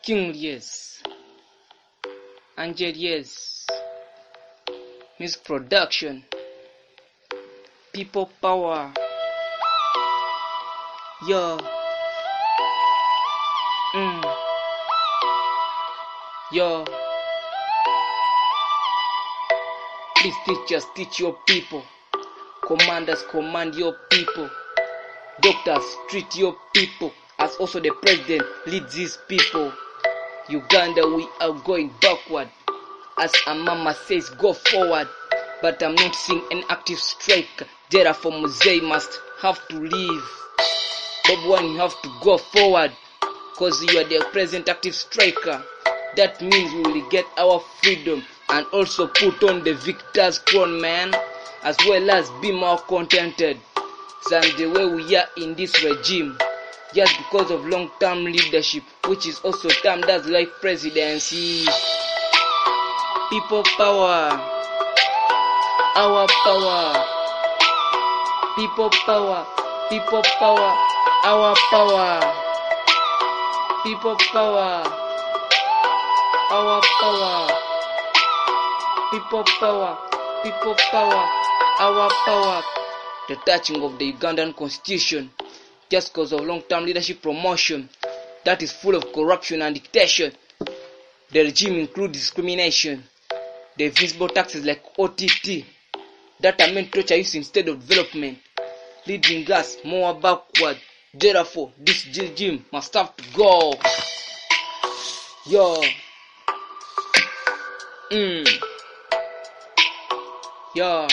King yes, Angel yes, music production, people power, yo, yo, please teachers teach your people, commanders command your people, doctors treat your people, as also the president leads his people. Uganda, we are going backward. As a mama says, go forward. But I'm not seeing an active strike. Therefore, Mzee must have to leave. Bob Wine, you have to go forward. Cause you are the present active striker. That means we will get our freedom. And also put on the victor's crown, man. As well as be more contented than the way we are in this regime. Just because of long-term leadership, which is also termed as life presidency. People power, our power. People power, people power, our power. People power, our power. People power, people power, our power. The touching of the Ugandan constitution. Just because of long-term leadership promotion that is full of corruption and dictation. The regime includes discrimination, the invisible taxes like OTT that are meant to torture use instead of development, leading us more backward. Therefore, this regime must have to go. Yo. Yo.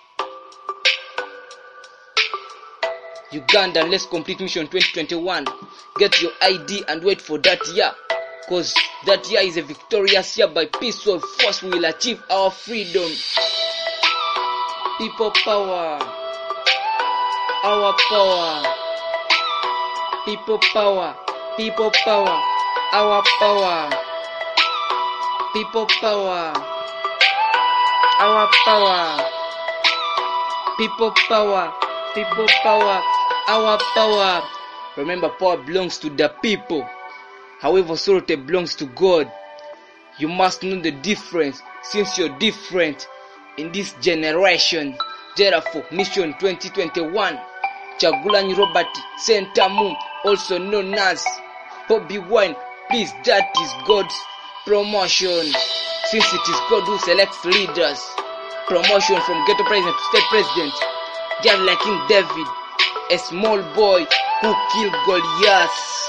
Uganda, let's complete mission 2021. Get your ID and wait for that year. Cause that year is a victorious year. By peaceful force we will achieve our freedom. People power. Our power. People power. People power. Our power. People power. Our power. People power. People power. Our power. Remember, power belongs to the people. However, authority belongs to God. You must know the difference since you're different in this generation. Therefore, Mission 2021. Kyagulanyi Robert Sentamu, also known as Bobby Wine. Please, that is God's promotion. Since it is God who selects leaders. Promotion from ghetto president to state president. Just like King David, a small boy who killed Goliath.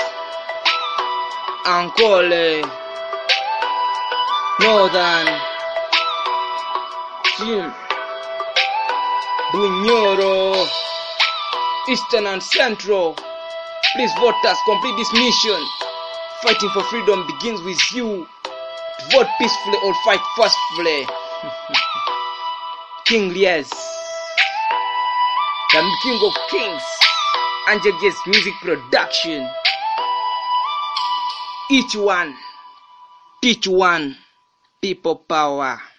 Ankole, Northern, Jim, Bunyoro, Eastern and Central. Please vote us, complete this mission. Fighting for freedom begins with you. Vote peacefully or fight forcefully. King yes. The King of Kings, Angel Yes music production. Each one, teach one, people power.